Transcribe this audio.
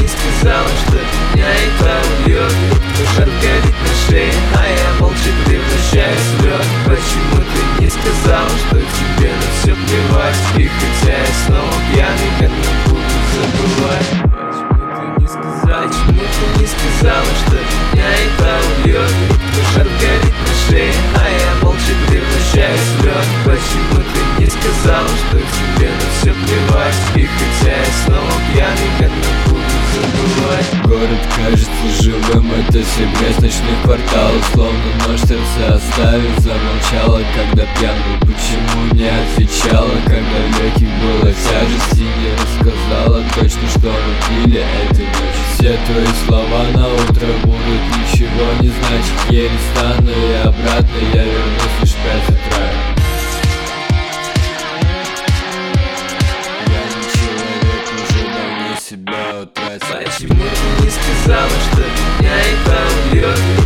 не сказала, что меня это убьет? Жар горит на шее, а я молча превращаюсь в лед. Почему ты не сказала, что тебе на все плевать? И хотя я снова пьяный, как не буду забывать. Почему ты не сказала, что меня это убьет? Жар горит на шее, а я молча превращаюсь в лед. Почему ты не сказала, что тебе на все плевать? И хотя я снова пьяный, как не буду забывать. Город кажется живым, это сердец ночных кварталов. Словно нож сердце оставив, замолчала, когда пьян был. Почему не отвечала, когда в легких была тяжесть? И не рассказала точно, что мы пили этой ночью. Все твои слова на утро будут ничего не значить. Еле стану и обратно я вернусь лишь в 5 утра. Я не человек, уже давно себя утратил. Почему ты не сказала, что меня это убьет?